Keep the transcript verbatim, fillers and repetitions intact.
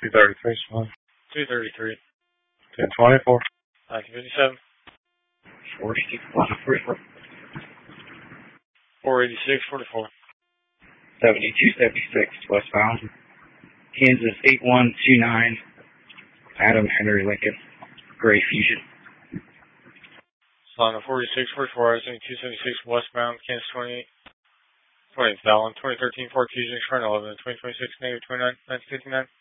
two thirty-three, one. two thirty-three. ten twenty-four. nineteen fifty-seven. four sixty-one, forty-four. four eighty-six, forty-four. seventy-two seventy-six, westbound. Kansas eight one two nine. Adam Henry Lincoln. Gray Fusion. Solana forty-six, forty-four, seventy-two seventy-six, westbound, Kansas twenty-eight. twenty Fallon, twenty thirteen Ford Fusion, X eleven, twenty twenty-six, negative twenty-nine, nineteen fifty-nine.